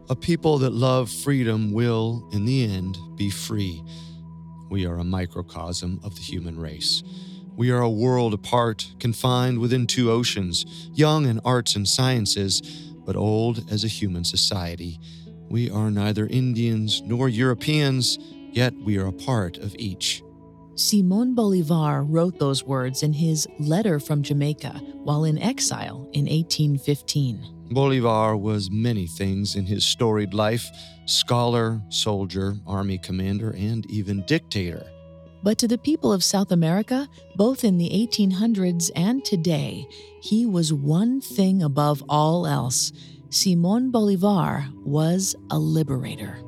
A people that love freedom will, in the end, be free. We are a microcosm of the human race. We are a world apart, confined within two oceans, young in arts and sciences, but old as a human society. We are neither Indians nor Europeans, yet we are a part of each. Simón Bolívar wrote those words in his Letter from Jamaica while in exile in 1815. Bolívar was many things in his storied life: scholar, soldier, army commander, and even dictator. But to the people of South America, both in the 1800s and today, he was one thing above all else. Simón Bolívar was a liberator.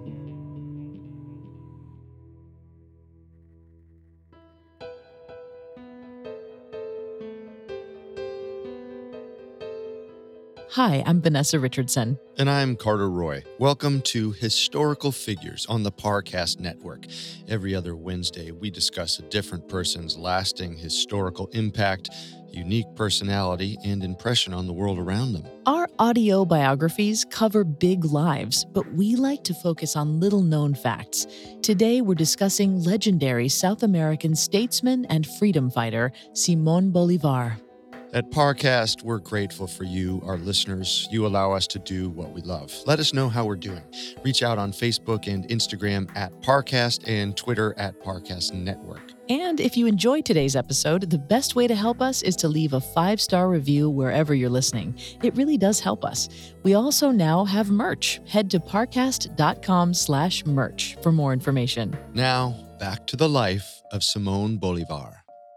Hi, I'm Vanessa Richardson. And I'm Carter Roy. Welcome to Historical Figures on the Parcast Network. Every other Wednesday, we discuss a different person's lasting historical impact, unique personality, and impression on the world around them. Our audio biographies cover big lives, but we like to focus on little-known facts. Today, we're discussing legendary South American statesman and freedom fighter Simón Bolívar. At Parcast, we're grateful for you, our listeners. You allow us to do what we love. Let us know how we're doing. Reach out on Facebook and Instagram at Parcast and Twitter at Parcast Network. And if you enjoyed today's episode, the best way to help us is to leave a 5-star review wherever you're listening. It really does help us. We also now have merch. Head to parcast.com/merch for more information. Now, back to the life of Simón Bolívar.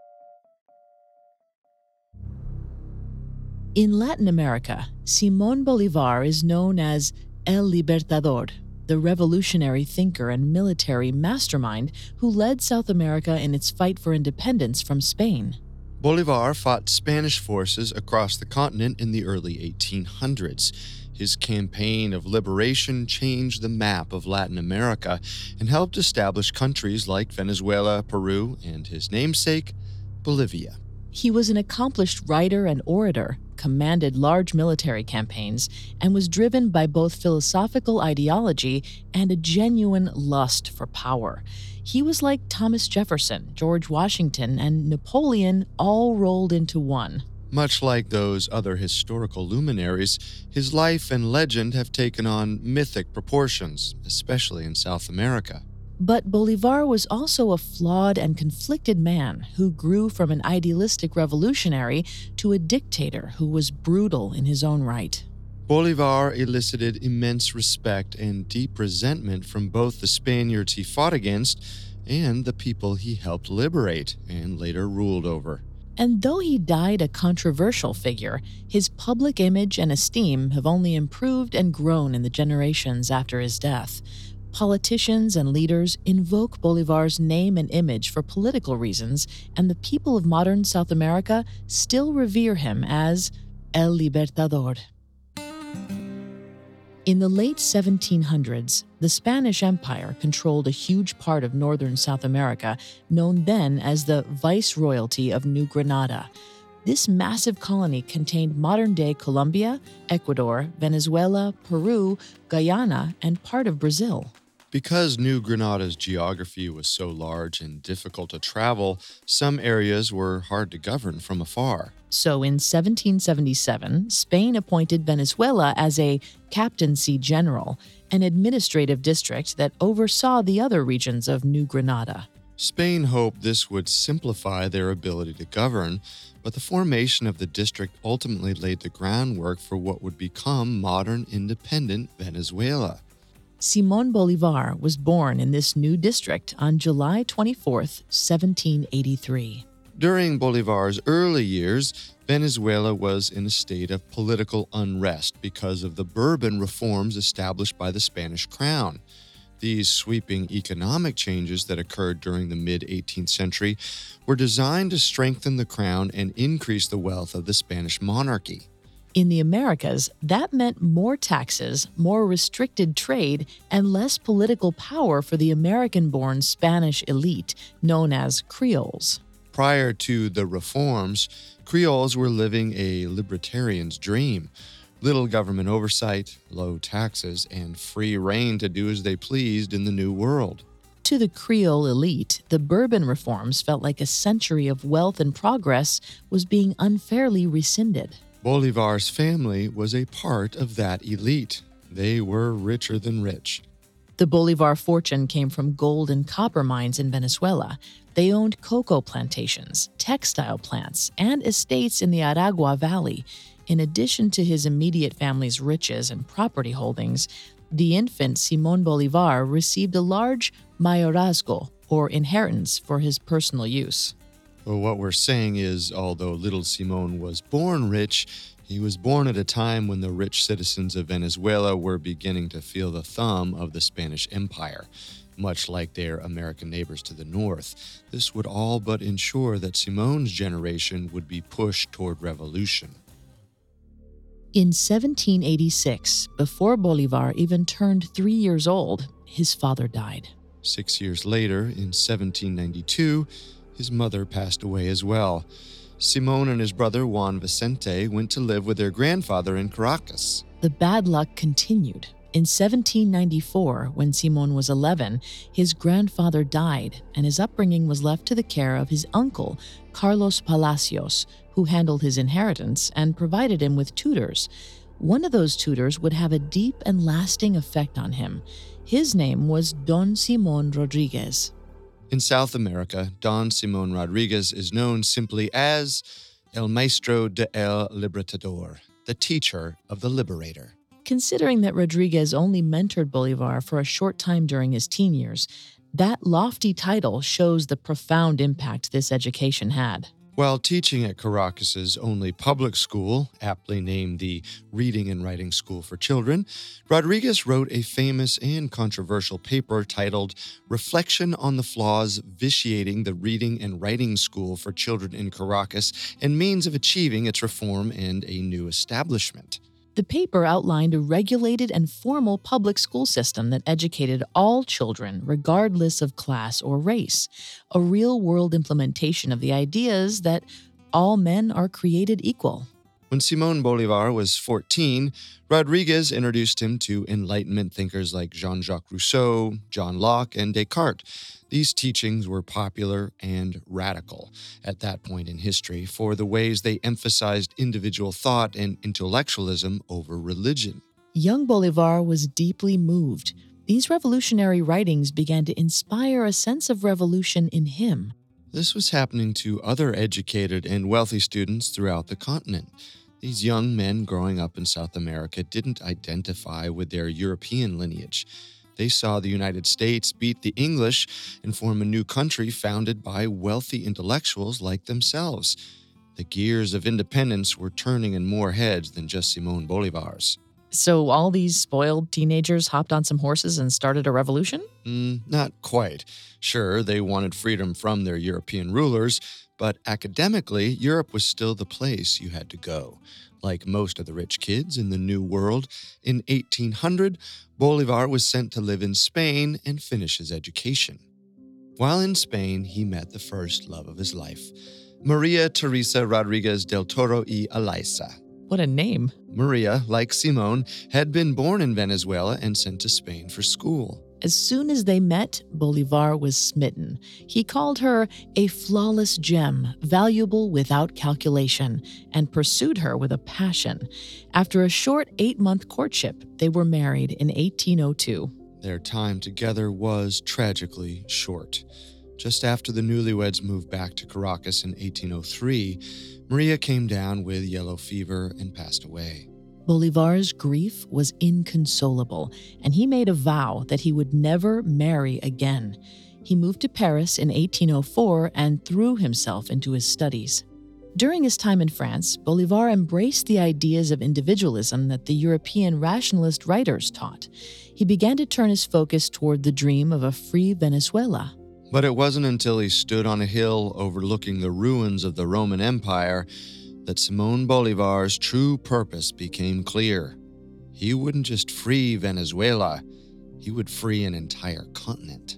In Latin America, Simón Bolívar is known as El Libertador, the revolutionary thinker and military mastermind who led South America in its fight for independence from Spain. Bolívar fought Spanish forces across the continent in the early 1800s. His campaign of liberation changed the map of Latin America and helped establish countries like Venezuela, Peru, and his namesake, Bolivia. He was an accomplished writer and orator, commanded large military campaigns, and was driven by both philosophical ideology and a genuine lust for power. He was like Thomas Jefferson, George Washington, and Napoleon all rolled into one. Much like those other historical luminaries, his life and legend have taken on mythic proportions, especially in South America. But Bolívar was also a flawed and conflicted man who grew from an idealistic revolutionary to a dictator who was brutal in his own right. Bolívar elicited immense respect and deep resentment from both the Spaniards he fought against and the people he helped liberate and later ruled over. And though he died a controversial figure, his public image and esteem have only improved and grown in the generations after his death. Politicians and leaders invoke Bolívar's name and image for political reasons, and the people of modern South America still revere him as El Libertador. In the late 1700s, the Spanish Empire controlled a huge part of northern South America, known then as the Viceroyalty of New Granada. This massive colony contained modern-day Colombia, Ecuador, Venezuela, Peru, Guyana, and part of Brazil. Because New Granada's geography was so large and difficult to travel, some areas were hard to govern from afar. So in 1777, Spain appointed Venezuela as a captaincy general, an administrative district that oversaw the other regions of New Granada. Spain hoped this would simplify their ability to govern, but the formation of the district ultimately laid the groundwork for what would become modern independent Venezuela. Simón Bolívar was born in this new district on July 24, 1783. During Bolívar's early years, Venezuela was in a state of political unrest because of the Bourbon reforms established by the Spanish crown. These sweeping economic changes that occurred during the mid-18th century were designed to strengthen the crown and increase the wealth of the Spanish monarchy. In the Americas, that meant more taxes, more restricted trade, and less political power for the American-born Spanish elite, known as Creoles. Prior to the reforms, Creoles were living a libertarian's dream. little government oversight, low taxes, and free rein to do as they pleased in the New World. To the Creole elite, the Bourbon reforms felt like a century of wealth and progress was being unfairly rescinded. Bolivar's family was a part of that elite. They were richer than rich. The Bolivar fortune came from gold and copper mines in Venezuela. They owned cocoa plantations, textile plants, and estates in the Aragua Valley. In addition to his immediate family's riches and property holdings, the infant Simón Bolívar received a large mayorazgo, or inheritance, for his personal use. Well, what we're saying is, although little Simón was born rich, he was born at a time when the rich citizens of Venezuela were beginning to feel the thumb of the Spanish Empire. Much like their American neighbors to the north, this would all but ensure that Simón's generation would be pushed toward revolution. In 1786, before Bolívar even turned 3 years old, his father died. 6 years later, in 1792, his mother passed away as well. Simón and his brother Juan Vicente went to live with their grandfather in Caracas. The bad luck continued. In 1794, when Simón was 11, his grandfather died, and his upbringing was left to the care of his uncle, Carlos Palacios, who handled his inheritance and provided him with tutors. One of those tutors would have a deep and lasting effect on him. His name was Don Simón Rodriguez. In South America, Don Simón Rodriguez is known simply as El Maestro de El Libertador, the teacher of the liberator. Considering that Rodriguez only mentored Bolívar for a short time during his teen years, that lofty title shows the profound impact this education had. While teaching at Caracas's only public school, aptly named the Reading and Writing School for Children, Rodriguez wrote a famous and controversial paper titled Reflection on the Flaws Vitiating the Reading and Writing School for Children in Caracas and Means of Achieving its Reform and a New Establishment. The paper outlined a regulated and formal public school system that educated all children, regardless of class or race, a real-world implementation of the ideas that all men are created equal. When Simón Bolívar was 14, Rodriguez introduced him to Enlightenment thinkers like Jean-Jacques Rousseau, John Locke, and Descartes. These teachings were popular and radical at that point in history for the ways they emphasized individual thought and intellectualism over religion. Young Bolívar was deeply moved. These revolutionary writings began to inspire a sense of revolution in him. This was happening to other educated and wealthy students throughout the continent. These young men growing up in South America didn't identify with their European lineage. They saw the United States beat the English and form a new country founded by wealthy intellectuals like themselves. The gears of independence were turning in more heads than just Simón Bolívar's. So all these spoiled teenagers hopped on some horses and started a revolution? Not quite. Sure, they wanted freedom from their European rulers, but academically, Europe was still the place you had to go. Like most of the rich kids in the New World, in 1800, Bolívar was sent to live in Spain and finish his education. While in Spain, he met the first love of his life, Maria Teresa Rodriguez del Toro y Alaiza. What a name. Maria, like Simón, had been born in Venezuela and sent to Spain for school. As soon as they met, Bolívar was smitten. He called her a flawless gem, valuable without calculation, and pursued her with a passion. After a short 8-month courtship, they were married in 1802. Their time together was tragically short. Just after the newlyweds moved back to Caracas in 1803, Maria came down with yellow fever and passed away. Bolívar's grief was inconsolable, and he made a vow that he would never marry again. He moved to Paris in 1804 and threw himself into his studies. During his time in France, Bolívar embraced the ideas of individualism that the European rationalist writers taught. He began to turn his focus toward the dream of a free Venezuela. But it wasn't until he stood on a hill overlooking the ruins of the Roman Empire that Simón Bolívar's true purpose became clear. He wouldn't just free Venezuela, he would free an entire continent.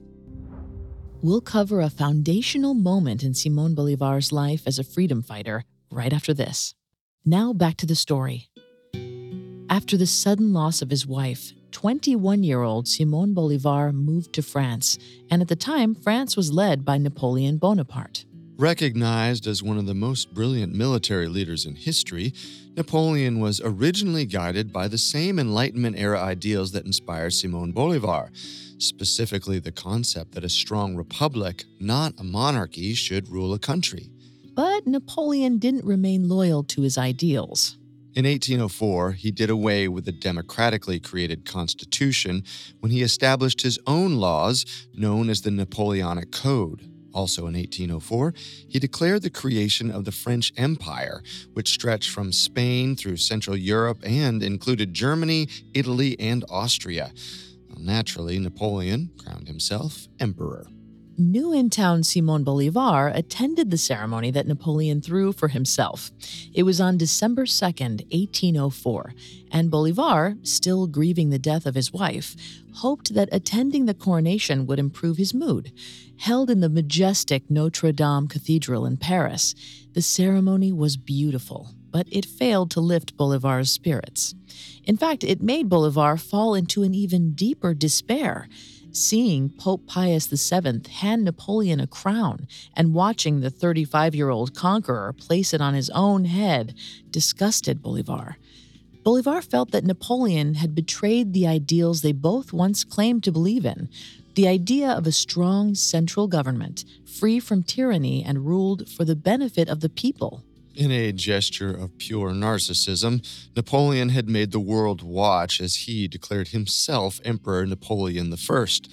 We'll cover a foundational moment in Simón Bolívar's life as a freedom fighter right after this. Now back to the story. After the sudden loss of his wife, 21-year-old Simón Bolívar moved to France, and at the time, France was led by Napoleon Bonaparte. Recognized as one of the most brilliant military leaders in history, Napoleon was originally guided by the same Enlightenment-era ideals that inspired Simón Bolívar, specifically the concept that a strong republic, not a monarchy, should rule a country. But Napoleon didn't remain loyal to his ideals. In 1804, he did away with the democratically created constitution when he established his own laws, known as the Napoleonic Code. Also in 1804, he declared the creation of the French Empire, which stretched from Spain through Central Europe and included Germany, Italy, and Austria. Naturally, Napoleon crowned himself emperor. New in town Simón Bolívar attended the ceremony that Napoleon threw for himself. It was on December 2nd, 1804, and Bolívar, still grieving the death of his wife, hoped that attending the coronation would improve his mood. Held in the majestic Notre Dame Cathedral in Paris, the ceremony was beautiful, but it failed to lift Bolívar's spirits. In fact, it made Bolívar fall into an even deeper despair. Seeing Pope Pius VII hand Napoleon a crown and watching the 35-year-old conqueror place it on his own head disgusted Bolívar. Bolívar felt that Napoleon had betrayed the ideals they both once claimed to believe in, the idea of a strong central government, free from tyranny and ruled for the benefit of the people. In a gesture of pure narcissism, Napoleon had made the world watch as he declared himself Emperor Napoleon I.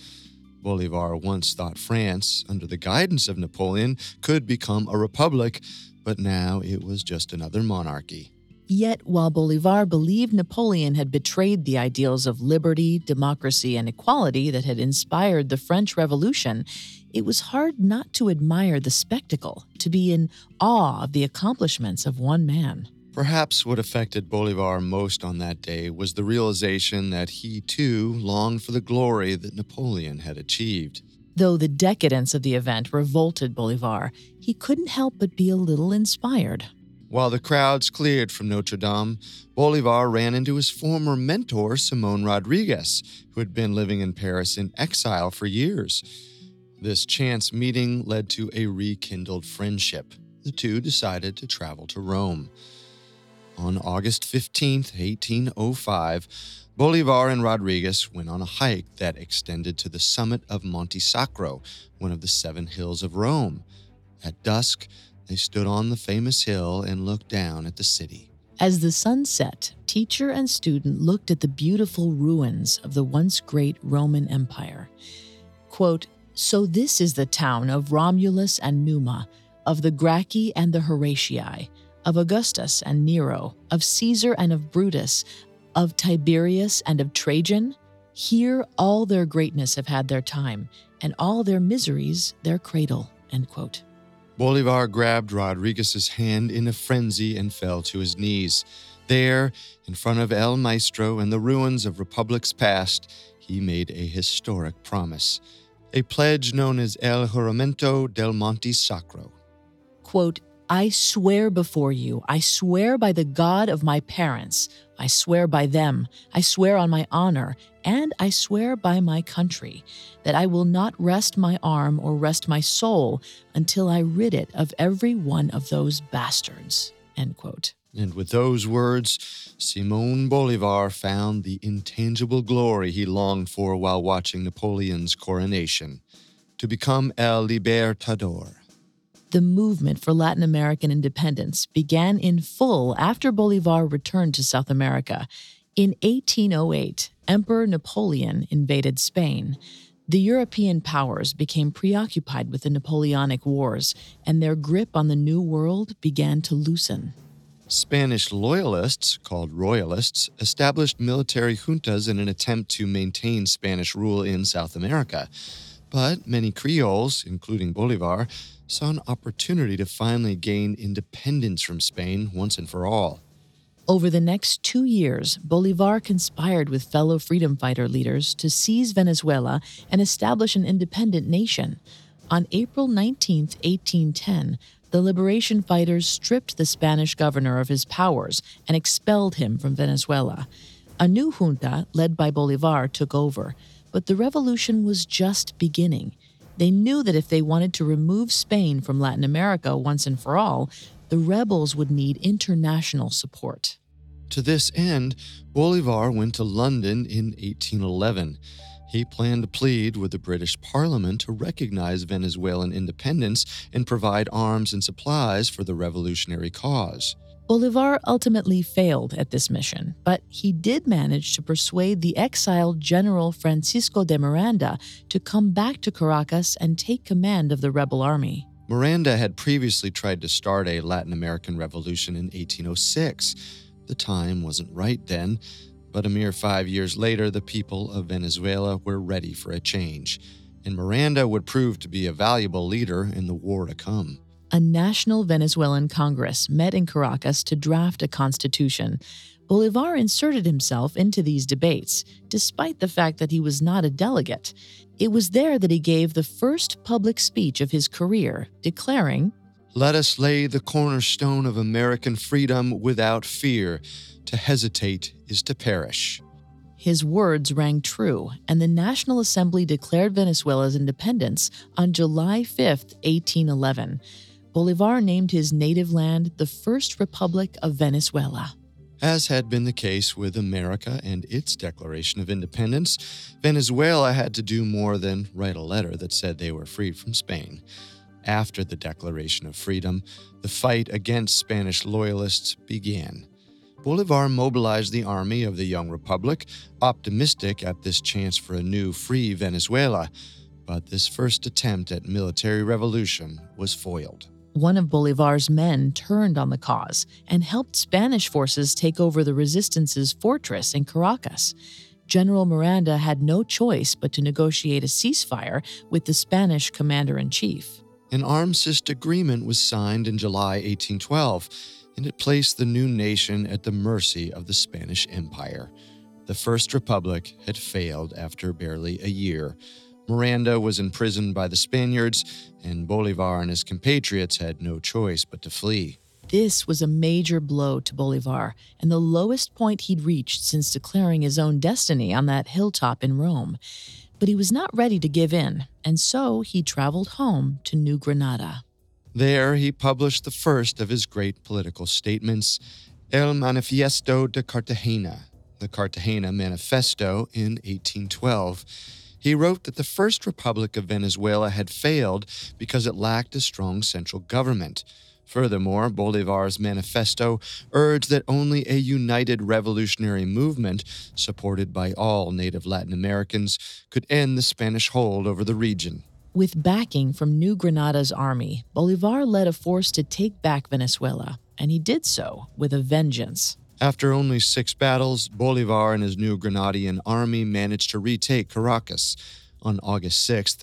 Bolívar once thought France, under the guidance of Napoleon, could become a republic, but now it was just another monarchy. Yet, while Bolívar believed Napoleon had betrayed the ideals of liberty, democracy, and equality that had inspired the French Revolution, it was hard not to admire the spectacle, to be in awe of the accomplishments of one man. Perhaps what affected Bolívar most on that day was the realization that he, too, longed for the glory that Napoleon had achieved. Though the decadence of the event revolted Bolívar, he couldn't help but be a little inspired. While the crowds cleared from Notre Dame, Bolívar ran into his former mentor, Simón Rodriguez, who had been living in Paris in exile for years. This chance meeting led to a rekindled friendship. The two decided to travel to Rome. On August 15, 1805, Bolívar and Rodriguez went on a hike that extended to the summit of Monte Sacro, one of the 7 hills of Rome. At dusk, they stood on the famous hill and looked down at the city. As the sun set, teacher and student looked at the beautiful ruins of the once great Roman Empire. Quote, "So this is the town of Romulus and Numa, of the Gracchi and the Horatii, of Augustus and Nero, of Caesar and of Brutus, of Tiberius and of Trajan? Here all their greatness have had their time, and all their miseries their cradle." End quote. Bolívar grabbed Rodriguez's hand in a frenzy and fell to his knees. There, in front of El Maestro and the ruins of republics past, he made a historic promise, a pledge known as El Juramento del Monte Sacro. Quote, "I swear before you, I swear by the God of my parents, I swear by them, I swear on my honor, and I swear by my country, that I will not rest my arm or rest my soul until I rid it of every one of those bastards." End quote. And with those words, Simón Bolívar found the intangible glory he longed for while watching Napoleon's coronation, to become El Libertador. The movement for Latin American independence began in full after Bolívar returned to South America. In 1808, Emperor Napoleon invaded Spain. The European powers became preoccupied with the Napoleonic Wars, and their grip on the New World began to loosen. Spanish loyalists, called royalists, established military juntas in an attempt to maintain Spanish rule in South America. But many Creoles, including Bolívar, saw an opportunity to finally gain independence from Spain once and for all. Over the next 2 years, Bolívar conspired with fellow freedom fighter leaders to seize Venezuela and establish an independent nation. On April 19, 1810, The liberation fighters stripped the Spanish governor of his powers and expelled him from Venezuela. A new junta, led by Bolivar, took over, but the revolution was just beginning. They knew that if they wanted to remove Spain from Latin America once and for all, the rebels would need international support. To this end, Bolivar went to London in 1811. He planned to plead with the British Parliament to recognize Venezuelan independence and provide arms and supplies for the revolutionary cause. Bolivar ultimately failed at this mission, but he did manage to persuade the exiled General Francisco de Miranda to come back to Caracas and take command of the rebel army. Miranda had previously tried to start a Latin American revolution in 1806. The time wasn't right then, but a mere 5 years later, the people of Venezuela were ready for a change, and Miranda would prove to be a valuable leader in the war to come. A National Venezuelan Congress met in Caracas to draft a constitution. Bolivar inserted himself into these debates, despite the fact that he was not a delegate. It was there that he gave the first public speech of his career, declaring, "Let us lay the cornerstone of American freedom without fear. To hesitate is to perish." His words rang true, and the National Assembly declared Venezuela's independence on July 5, 1811. Bolivar named his native land the First Republic of Venezuela. As had been the case with America and its Declaration of Independence, Venezuela had to do more than write a letter that said they were freed from Spain. After the Declaration of Freedom, the fight against Spanish loyalists began. Bolivar mobilized the army of the young republic, optimistic at this chance for a new, free Venezuela, but this first attempt at military revolution was foiled. One of Bolivar's men turned on the cause and helped Spanish forces take over the resistance's fortress in Caracas. General Miranda had no choice but to negotiate a ceasefire with the Spanish commander-in-chief. An armistice agreement was signed in July 1812, and it placed the new nation at the mercy of the Spanish Empire. The First Republic had failed after barely a year. Miranda was imprisoned by the Spaniards, and Bolivar and his compatriots had no choice but to flee. This was a major blow to Bolivar, and the lowest point he'd reached since declaring his own destiny on that hilltop in Rome. But he was not ready to give in, and so he traveled home to New Granada. There he published the first of his great political statements, El Manifiesto de Cartagena, the Cartagena Manifesto, in 1812. He wrote that the First Republic of Venezuela had failed because it lacked a strong central government. Furthermore, Bolivar's manifesto urged that only a united revolutionary movement, supported by all native Latin Americans, could end the Spanish hold over the region. With backing from New Granada's army, Bolivar led a force to take back Venezuela, and he did so with a vengeance. After only 6 battles, Bolivar and his New Granadian army managed to retake Caracas. On August 6,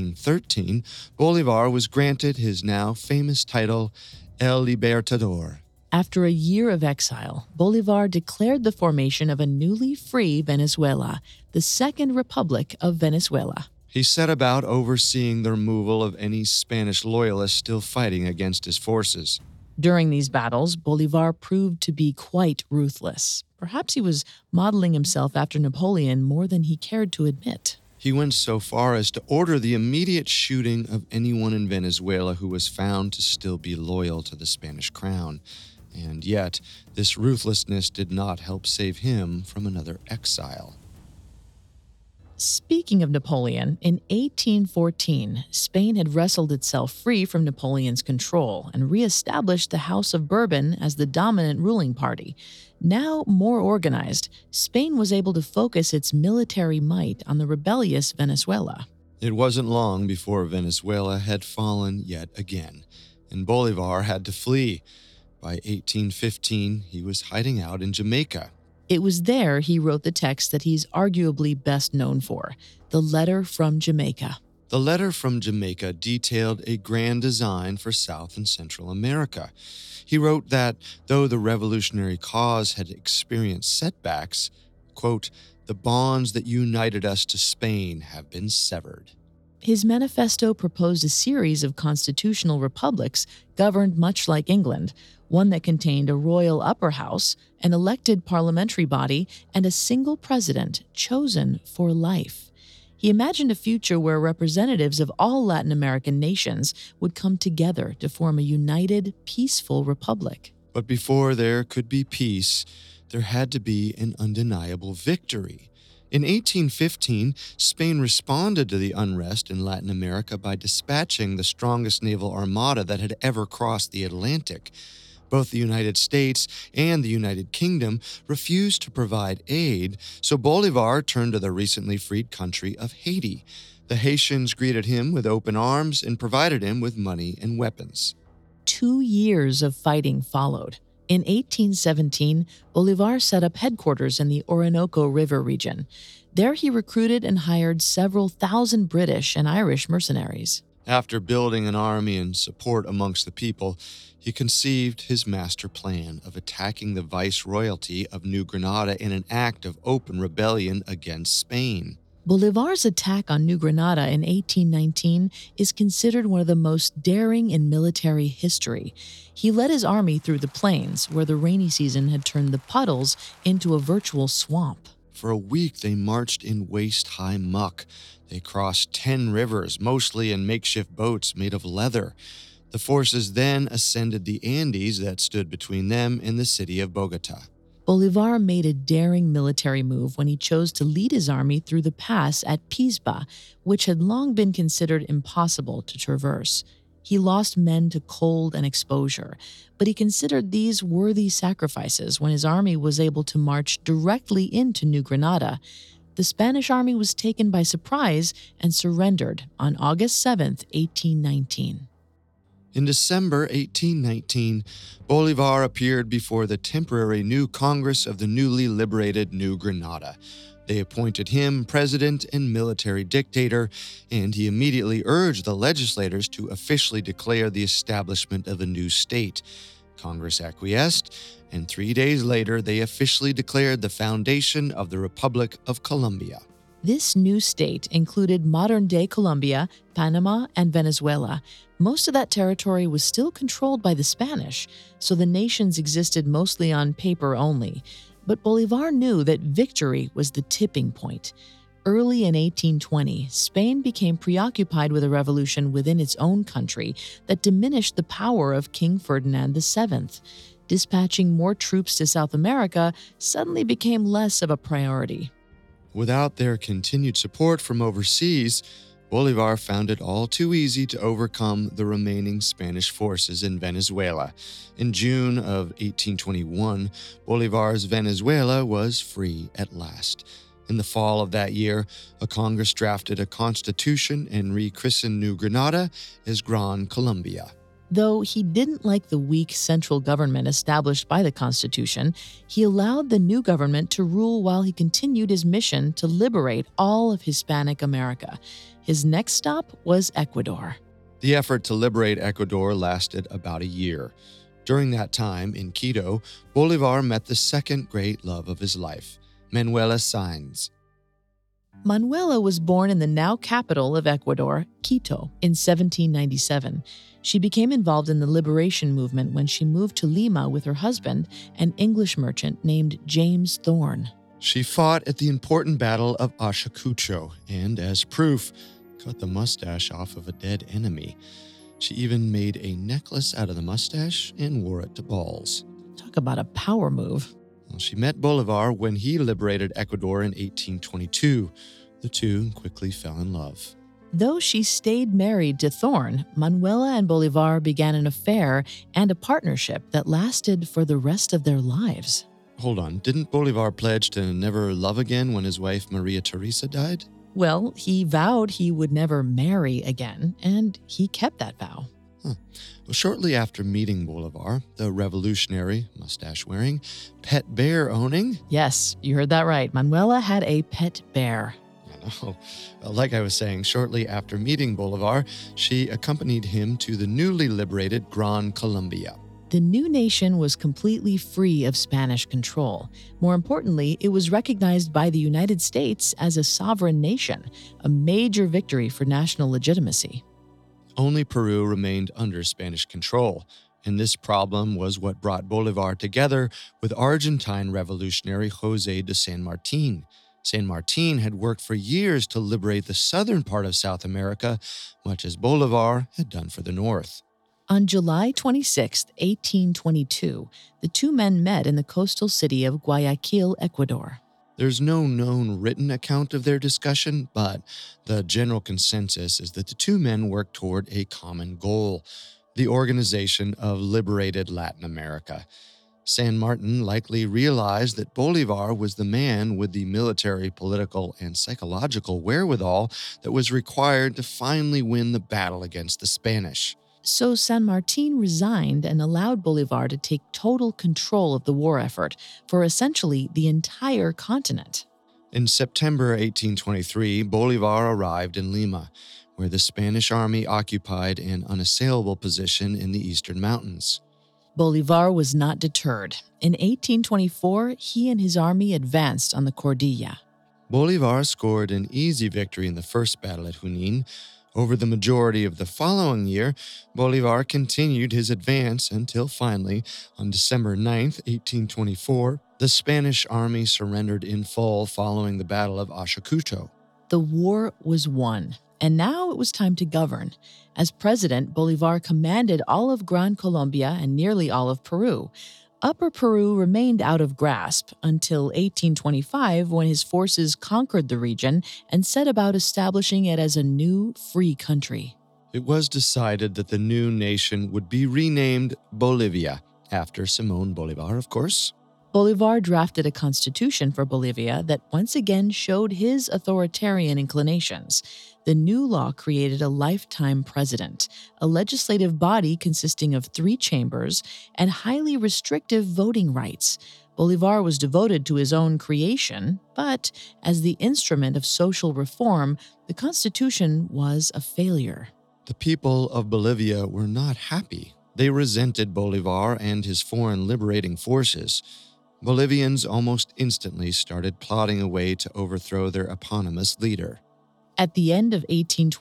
1813, Bolivar was granted his now famous title, El Libertador. After a year of exile, Bolivar declared the formation of a newly free Venezuela, the Second Republic of Venezuela. He set about overseeing the removal of any Spanish loyalists still fighting against his forces. During these battles, Bolivar proved to be quite ruthless. Perhaps he was modeling himself after Napoleon more than he cared to admit. He went so far as to order the immediate shooting of anyone in Venezuela who was found to still be loyal to the Spanish crown. And yet, this ruthlessness did not help save him from another exile. Speaking of Napoleon, in 1814, Spain had wrestled itself free from Napoleon's control and reestablished the House of Bourbon as the dominant ruling party. Now more organized, Spain was able to focus its military might on the rebellious Venezuela. It wasn't long before Venezuela had fallen yet again, and Bolivar had to flee. By 1815, he was hiding out in Jamaica. It was there he wrote the text that he's arguably best known for, the Letter from Jamaica. The Letter from Jamaica detailed a grand design for South and Central America. He wrote that, though the revolutionary cause had experienced setbacks, quote, "the bonds that united us to Spain have been severed." His manifesto proposed a series of constitutional republics governed much like England, one that contained a royal upper house, an elected parliamentary body, and a single president chosen for life. He imagined a future where representatives of all Latin American nations would come together to form a united, peaceful republic. But before there could be peace, there had to be an undeniable victory. In 1815, Spain responded to the unrest in Latin America by dispatching the strongest naval armada that had ever crossed the Atlantic. Both the United States and the United Kingdom refused to provide aid, so Bolivar turned to the recently freed country of Haiti. The Haitians greeted him with open arms and provided him with money and weapons. 2 years of fighting followed. In 1817, Bolivar set up headquarters in the Orinoco River region. There he recruited and hired several thousand British and Irish mercenaries. After building an army and support amongst the people, he conceived his master plan of attacking the viceroyalty of New Granada in an act of open rebellion against Spain. Bolivar's attack on New Granada in 1819 is considered one of the most daring in military history. He led his army through the plains, where the rainy season had turned the puddles into a virtual swamp. For a week, they marched in waist-high muck. They crossed 10 rivers, mostly in makeshift boats made of leather. The forces then ascended the Andes that stood between them and the city of Bogota. Bolivar made a daring military move when he chose to lead his army through the pass at Pisba, which had long been considered impossible to traverse. He lost men to cold and exposure, but he considered these worthy sacrifices when his army was able to march directly into New Granada. The Spanish army was taken by surprise and surrendered on August 7, 1819. In December 1819, Bolivar appeared before the temporary new Congress of the newly liberated New Granada. They appointed him president and military dictator, and he immediately urged the legislators to officially declare the establishment of a new state. Congress acquiesced, and 3 days later they officially declared the foundation of the Republic of Colombia. This new state included modern-day Colombia, Panama, and Venezuela. Most of that territory was still controlled by the Spanish, so the nations existed mostly on paper only. But Bolivar knew that victory was the tipping point. Early in 1820, Spain became preoccupied with a revolution within its own country that diminished the power of King Ferdinand VII. Dispatching more troops to South America suddenly became less of a priority. Without their continued support from overseas, Bolivar found it all too easy to overcome the remaining Spanish forces in Venezuela. In June of 1821, Bolivar's Venezuela was free at last. In the fall of that year, a Congress drafted a constitution and rechristened New Granada as Gran Colombia. Though he didn't like the weak central government established by the Constitution, he allowed the new government to rule while he continued his mission to liberate all of Hispanic America. His next stop was Ecuador. The effort to liberate Ecuador lasted about a year. During that time, in Quito, Bolivar met the second great love of his life, Manuela Sáenz. Manuela was born in the now capital of Ecuador, Quito, in 1797. She became involved in the liberation movement when she moved to Lima with her husband, an English merchant named James Thorne. She fought at the important Battle of Ayacucho and, as proof, cut the mustache off of a dead enemy. She even made a necklace out of the mustache and wore it to balls. Talk about a power move. Well, she met Bolivar when he liberated Ecuador in 1822. The two quickly fell in love. Though she stayed married to Thorne, Manuela and Bolivar began an affair and a partnership that lasted for the rest of their lives. Hold on, didn't Bolivar pledge to never love again when his wife Maria Teresa died? Well, he vowed he would never marry again, and he kept that vow. Well, shortly after meeting Bolivar, the revolutionary, mustache-wearing, pet bear-owning... Yes, you heard that right. Manuela had a pet bear. Oh, like I was saying, shortly after meeting Bolivar, she accompanied him to the newly liberated Gran Colombia. The new nation was completely free of Spanish control. More importantly, it was recognized by the United States as a sovereign nation, a major victory for national legitimacy. Only Peru remained under Spanish control, and this problem was what brought Bolivar together with Argentine revolutionary José de San Martín. San Martín had worked for years to liberate the southern part of South America, much as Bolivar had done for the north. On July 26, 1822, the two men met in the coastal city of Guayaquil, Ecuador. There's no known written account of their discussion, but the general consensus is that the two men worked toward a common goal: the organization of liberated Latin America. San Martin likely realized that Bolivar was the man with the military, political, and psychological wherewithal that was required to finally win the battle against the Spanish. So San Martín resigned and allowed Bolivar to take total control of the war effort for essentially the entire continent. In September 1823, Bolivar arrived in Lima, where the Spanish army occupied an unassailable position in the eastern mountains. Bolivar was not deterred. In 1824, he and his army advanced on the Cordilla. Bolivar scored an easy victory in the first battle at Junín. Over the majority of the following year, Bolivar continued his advance until finally, on December 9, 1824, the Spanish army surrendered in full following the Battle of Ayacucho. The war was won, and now it was time to govern. As president, Bolivar commanded all of Gran Colombia and nearly all of Peru. Upper Peru remained out of grasp until 1825, when his forces conquered the region and set about establishing it as a new, free country. It was decided that the new nation would be renamed Bolivia, after Simón Bolívar, of course. Bolivar drafted a constitution for Bolivia that once again showed his authoritarian inclinations. The new law created a lifetime president, a legislative body consisting of 3 chambers, and highly restrictive voting rights. Bolivar was devoted to his own creation, but as the instrument of social reform, the constitution was a failure. The people of Bolivia were not happy. They resented Bolivar and his foreign liberating forces. Bolivians almost instantly started plotting a way to overthrow their eponymous leader. At the end of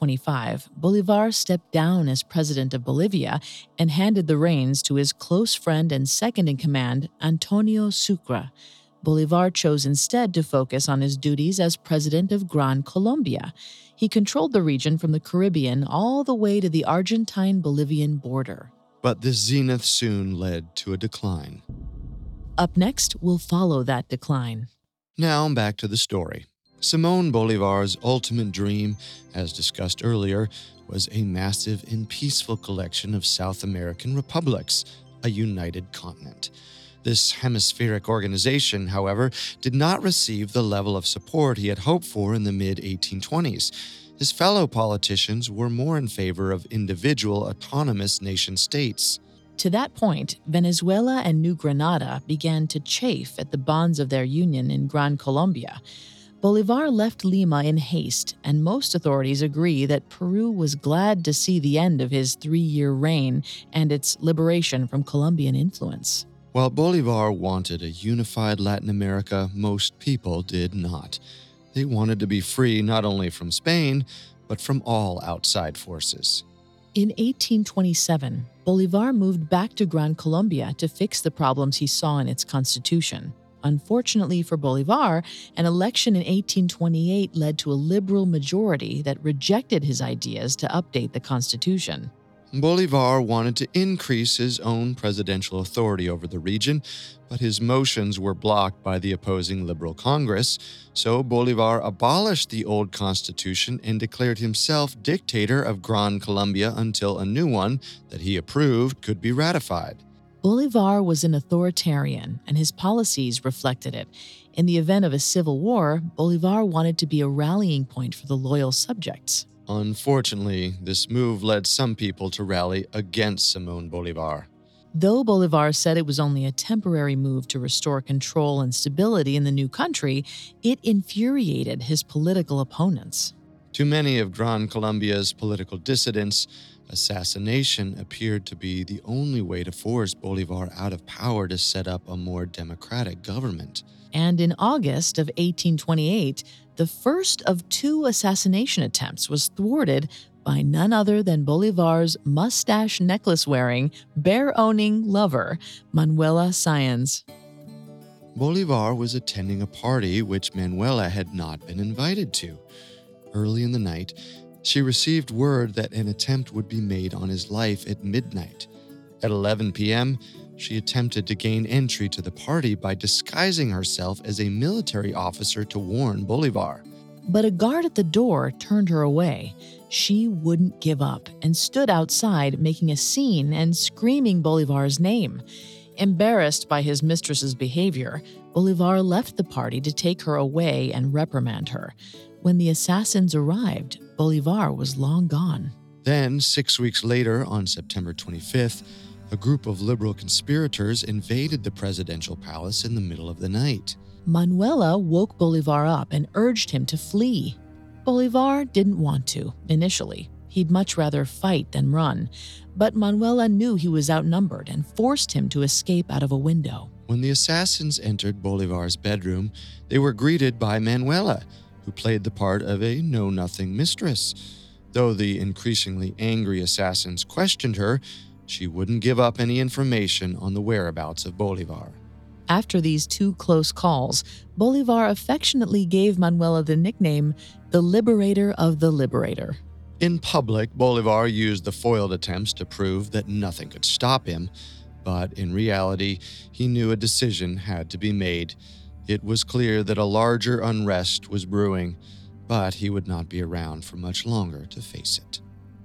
1825, Bolivar stepped down as president of Bolivia and handed the reins to his close friend and second-in-command, Antonio Sucre. Bolivar chose instead to focus on his duties as president of Gran Colombia. He controlled the region from the Caribbean all the way to the Argentine-Bolivian border. But this zenith soon led to a decline. Up next, we'll follow that decline. Now back to the story. Simón Bolívar's ultimate dream, as discussed earlier, was a massive and peaceful collection of South American republics, a united continent. This hemispheric organization, however, did not receive the level of support he had hoped for in the mid-1820s. His fellow politicians were more in favor of individual autonomous nation-states. To that point, Venezuela and New Granada began to chafe at the bonds of their union in Gran Colombia. Bolivar left Lima in haste, and most authorities agree that Peru was glad to see the end of his 3-year reign and its liberation from Colombian influence. While Bolivar wanted a unified Latin America, most people did not. They wanted to be free not only from Spain, but from all outside forces. In 1827, Bolivar moved back to Gran Colombia to fix the problems he saw in its constitution. Unfortunately for Bolivar, an election in 1828 led to a liberal majority that rejected his ideas to update the constitution. Bolivar wanted to increase his own presidential authority over the region, but his motions were blocked by the opposing Liberal Congress, so Bolivar abolished the old constitution and declared himself dictator of Gran Colombia until a new one that he approved could be ratified. Bolivar was an authoritarian, and his policies reflected it. In the event of a civil war, Bolivar wanted to be a rallying point for the loyal subjects. Unfortunately, this move led some people to rally against Simón Bolívar. Though Bolivar said it was only a temporary move to restore control and stability in the new country, it infuriated his political opponents. To many of Gran Colombia's political dissidents, Assassination appeared to be the only way to force Bolivar out of power to set up a more democratic government. And in August of 1828, the first of two assassination attempts was thwarted by none other than Bolivar's mustache necklace-wearing, bear-owning lover, Manuela Sáenz. Bolivar was attending a party which Manuela had not been invited to. Early in the night, she received word that an attempt would be made on his life at midnight. At 11 p.m., she attempted to gain entry to the party by disguising herself as a military officer to warn Bolivar. But a guard at the door turned her away. She wouldn't give up and stood outside making a scene and screaming Bolivar's name. Embarrassed by his mistress's behavior, Bolivar left the party to take her away and reprimand her. When the assassins arrived, Bolivar was long gone. Then, 6 weeks later, on September 25th, a group of liberal conspirators invaded the presidential palace in the middle of the night. Manuela woke Bolivar up and urged him to flee. Bolivar didn't want to, initially. He'd much rather fight than run. But Manuela knew he was outnumbered and forced him to escape out of a window. When the assassins entered Bolivar's bedroom, they were greeted by Manuela, who played the part of a know-nothing mistress. Though the increasingly angry assassins questioned her, she wouldn't give up any information on the whereabouts of Bolivar. After these two close calls, Bolivar affectionately gave Manuela the nickname the Liberator of the Liberator. In public, Bolivar used the foiled attempts to prove that nothing could stop him, but in reality, he knew a decision had to be made. It was clear that a larger unrest was brewing, but he would not be around for much longer to face it.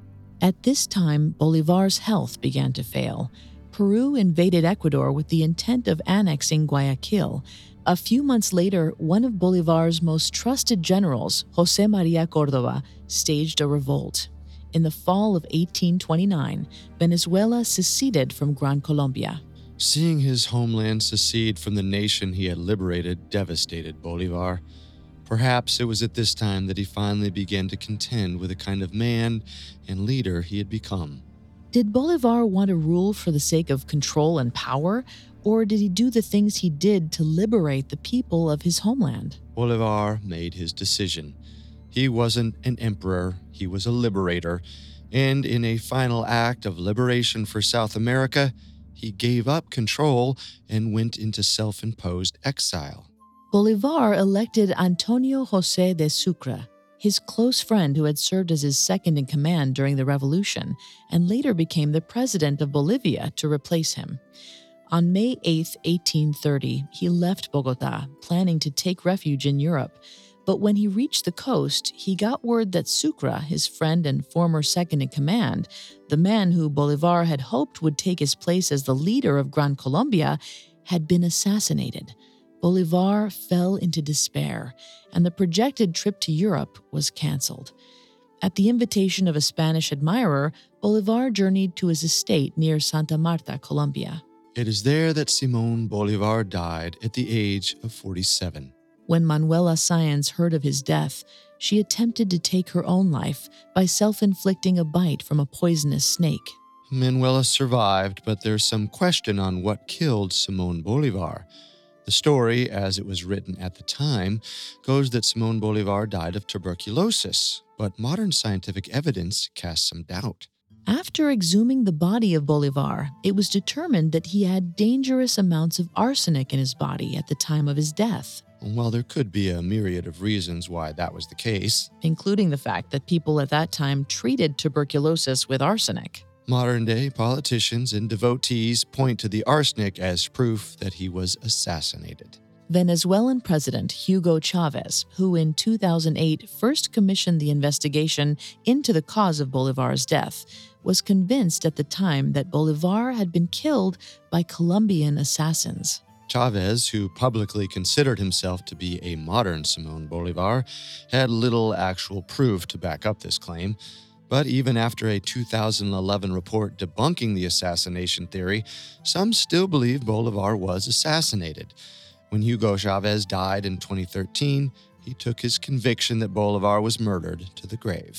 At this time, Bolivar's health began to fail. Peru invaded Ecuador with the intent of annexing Guayaquil. A few months later, one of Bolivar's most trusted generals, José María Córdoba, staged a revolt. In the fall of 1829, Venezuela seceded from Gran Colombia. Seeing his homeland secede from the nation he had liberated devastated Bolivar. Perhaps it was at this time that he finally began to contend with the kind of man and leader he had become. Did Bolivar want to rule for the sake of control and power, or did he do the things he did to liberate the people of his homeland? Bolivar made his decision. He wasn't an emperor, he was a liberator, and in a final act of liberation for South America, he gave up control and went into self-imposed exile. Bolivar elected Antonio José de Sucre, his close friend who had served as his second-in-command during the revolution and later became the president of Bolivia, to replace him. On May 8, 1830, he left Bogotá, planning to take refuge in Europe. But when he reached the coast, he got word that Sucre, his friend and former second-in-command, the man who Bolivar had hoped would take his place as the leader of Gran Colombia, had been assassinated. Bolivar fell into despair, and the projected trip to Europe was canceled. At the invitation of a Spanish admirer, Bolivar journeyed to his estate near Santa Marta, Colombia. It is there that Simón Bolívar died at the age of 47. When Manuela Sáenz heard of his death, she attempted to take her own life by self-inflicting a bite from a poisonous snake. Manuela survived, but there's some question on what killed Simón Bolívar. The story, as it was written at the time, goes that Simón Bolívar died of tuberculosis, but modern scientific evidence casts some doubt. After exhuming the body of Bolivar, it was determined that he had dangerous amounts of arsenic in his body at the time of his death. While there could be a myriad of reasons why that was the case, including the fact that people at that time treated tuberculosis with arsenic. Modern-day politicians and devotees point to the arsenic as proof that he was assassinated. Venezuelan President Hugo Chavez, who in 2008 first commissioned the investigation into the cause of Bolivar's death, was convinced at the time that Bolivar had been killed by Colombian assassins. Chavez, who publicly considered himself to be a modern Simón Bolívar, had little actual proof to back up this claim. But even after a 2011 report debunking the assassination theory, some still believe Bolívar was assassinated. When Hugo Chavez died in 2013, he took his conviction that Bolívar was murdered to the grave.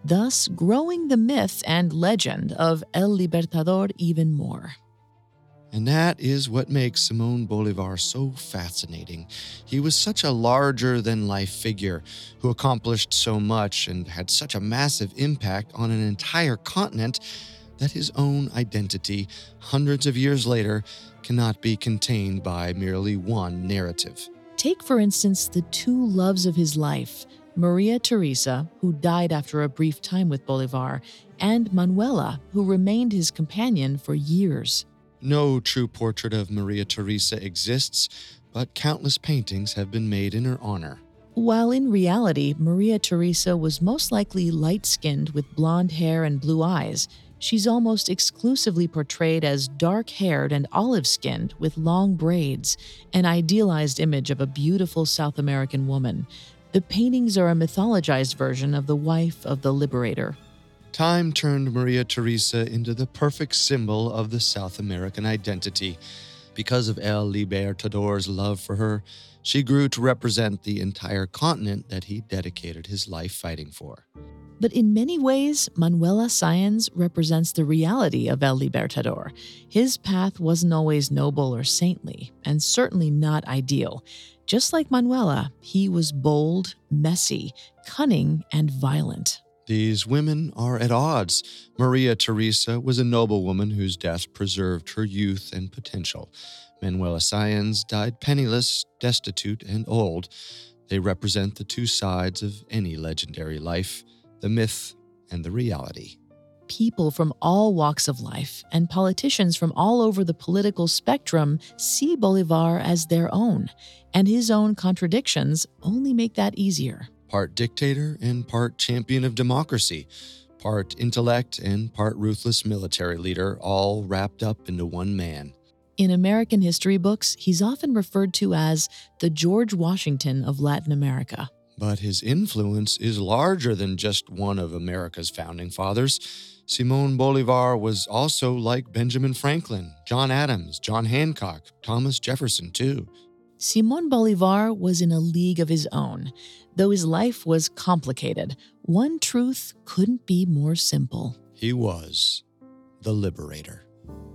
thus growing the myth and legend of El Libertador even more. And that is what makes Simón Bolívar so fascinating. He was such a larger-than-life figure who accomplished so much and had such a massive impact on an entire continent that his own identity, hundreds of years later, cannot be contained by merely one narrative. Take, for instance, the two loves of his life, Maria Teresa, who died after a brief time with Bolívar, and Manuela, who remained his companion for years. No true portrait of Maria Teresa exists, but countless paintings have been made in her honor. While in reality, Maria Teresa was most likely light-skinned with blonde hair and blue eyes, she's almost exclusively portrayed as dark-haired and olive-skinned with long braids, an idealized image of a beautiful South American woman. The paintings are a mythologized version of the wife of the liberator. Time turned Maria Teresa into the perfect symbol of the South American identity. Because of El Libertador's love for her, she grew to represent the entire continent that he dedicated his life fighting for. But in many ways, Manuela Sáenz represents the reality of El Libertador. His path wasn't always noble or saintly, and certainly not ideal. Just like Manuela, he was bold, messy, cunning, and violent. These women are at odds. Maria Teresa was a noblewoman whose death preserved her youth and potential. Manuela Sáenz died penniless, destitute, and old. They represent the two sides of any legendary life, the myth and the reality. People from all walks of life and politicians from all over the political spectrum see Bolívar as their own, and his own contradictions only make that easier. Part dictator and part champion of democracy, part intellect and part ruthless military leader, all wrapped up into one man. In American history books, he's often referred to as the George Washington of Latin America. But his influence is larger than just one of America's founding fathers. Simón Bolívar was also like Benjamin Franklin, John Adams, John Hancock, Thomas Jefferson, too. Simón Bolívar was in a league of his own. Though his life was complicated, one truth couldn't be more simple. He was the liberator.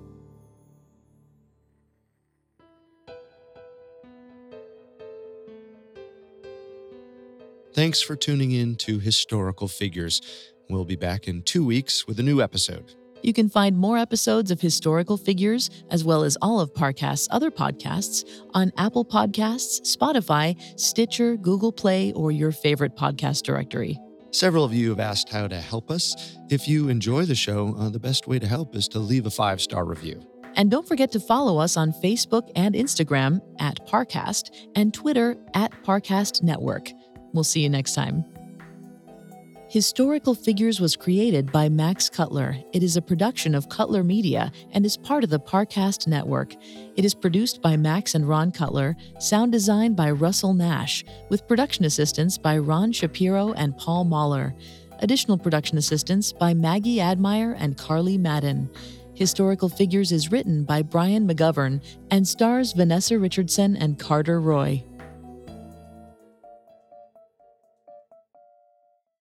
Thanks for tuning in to Historical Figures. We'll be back in 2 weeks with a new episode. You can find more episodes of Historical Figures, as well as all of Parcast's other podcasts, on Apple Podcasts, Spotify, Stitcher, Google Play, or your favorite podcast directory. Several of you have asked how to help us. If you enjoy the show, the best way to help is to leave a 5-star review. And don't forget to follow us on Facebook and Instagram at Parcast and Twitter at Parcast Network. We'll see you next time. Historical Figures was created by Max Cutler. It is a production of Cutler Media and is part of the Parcast Network. It is produced by Max and Ron Cutler, sound design by Russell Nash, with production assistance by Ron Shapiro and Paul Mahler. Additional production assistance by Maggie Admire and Carly Madden. Historical Figures is written by Brian McGovern and stars Vanessa Richardson and Carter Roy.